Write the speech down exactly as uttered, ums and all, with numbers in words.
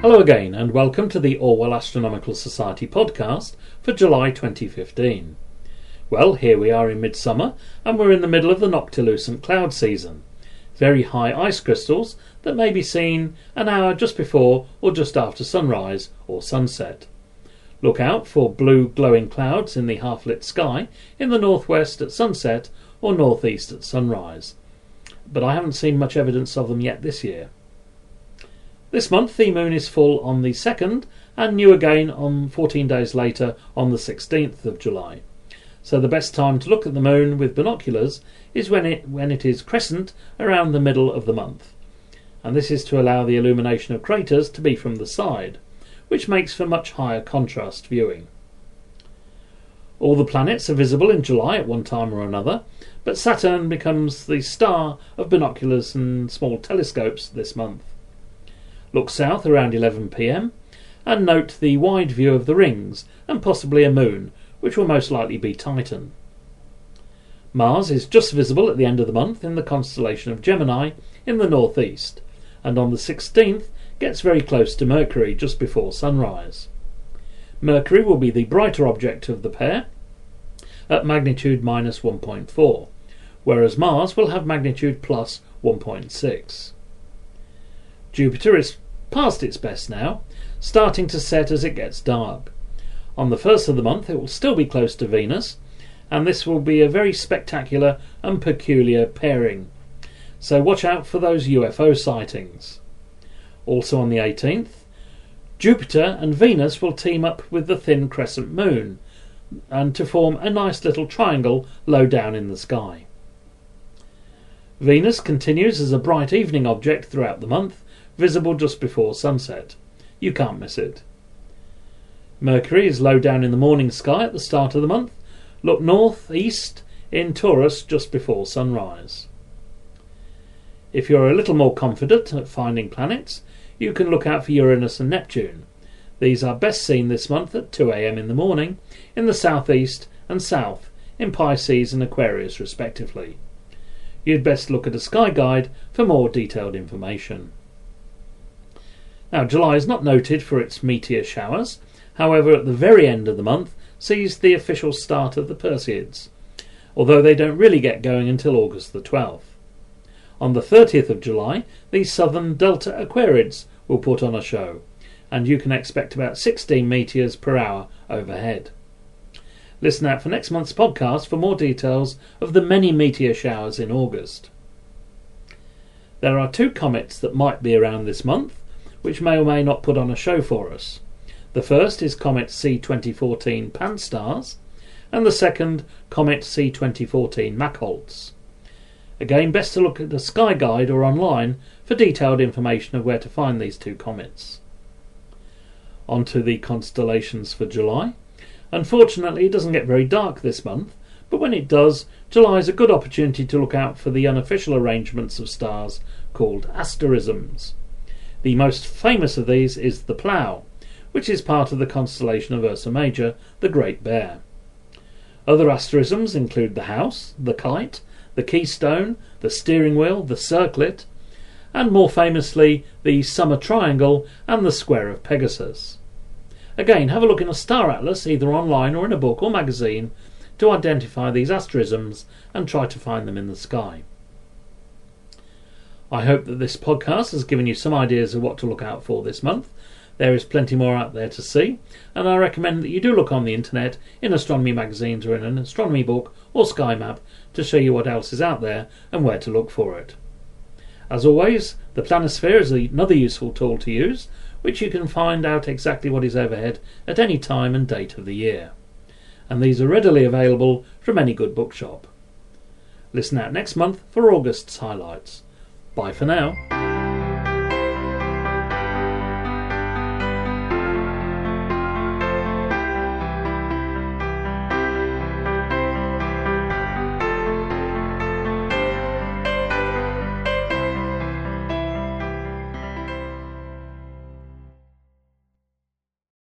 Hello again and welcome to the Orwell Astronomical Society podcast for July twenty fifteen. Well, here we are in midsummer and we're in the middle of the noctilucent cloud season. Very high ice crystals that may be seen an hour just before or just after sunrise or sunset. Look out for blue glowing clouds in the half-lit sky in the northwest at sunset or northeast at sunrise. But I haven't seen much evidence of them yet this year. This month the moon is full on the second and new again on fourteen days later on the sixteenth of July. So the best time to look at the moon with binoculars is when it when it is crescent around the middle of the month. And this is to allow the illumination of craters to be from the side, which makes for much higher contrast viewing. All the planets are visible in July at one time or another, but Saturn becomes the star of binoculars and small telescopes this month. Look south around eleven p m and note the wide view of the rings and possibly a moon, which will most likely be Titan. Mars is just visible at the end of the month in the constellation of Gemini in the northeast, and on the sixteenth gets very close to Mercury just before sunrise. Mercury will be the brighter object of the pair at magnitude minus one point four, whereas Mars will have magnitude plus one point six. Jupiter is past its best now, starting to set as it gets dark. On the first of the month it will still be close to Venus, and this will be a very spectacular and peculiar pairing, so watch out for those U F O sightings. Also on the eighteenth, Jupiter and Venus will team up with the thin crescent moon, and to form a nice little triangle low down in the sky. Venus continues as a bright evening object throughout the month, visible just before sunset. You can't miss it. Mercury is low down in the morning sky at the start of the month. Look north-east in Taurus just before sunrise. If you're a little more confident at finding planets, you can look out for Uranus and Neptune. These are best seen this month at two a m in the morning in the southeast and south in Pisces and Aquarius respectively. You'd best look at a sky guide for more detailed information. Now, July is not noted for its meteor showers. However, at the very end of the month sees the official start of the Perseids, although they don't really get going until August the twelfth. On the thirtieth of July, the southern Delta Aquarids will put on a show, and you can expect about sixteen meteors per hour overhead. Listen out for next month's podcast for more details of the many meteor showers in August. There are two comets that might be around this month, which may or may not put on a show for us. The first is Comet C twenty fourteen Pan-STARRS, and the second Comet C twenty fourteen Mach-Holtz. Again, best to look at the Sky Guide or online for detailed information of where to find these two comets. On to the constellations for July. Unfortunately, it doesn't get very dark this month, but when it does, July is a good opportunity to look out for the unofficial arrangements of stars called asterisms. The most famous of these is the Plough, which is part of the constellation of Ursa Major, the Great Bear. Other asterisms include the House, the Kite, the Keystone, the Steering Wheel, the Circlet, and more famously the Summer Triangle and the Square of Pegasus. Again, have a look in a star atlas, either online or in a book or magazine, to identify these asterisms and try to find them in the sky. I hope that this podcast has given you some ideas of what to look out for this month. There is plenty more out there to see, and I recommend that you do look on the internet, in astronomy magazines or in an astronomy book or sky map to show you what else is out there and where to look for it. As always, the Planisphere is another useful tool to use, which you can find out exactly what is overhead at any time and date of the year. And these are readily available from any good bookshop. Listen out next month for August's highlights. Bye for now.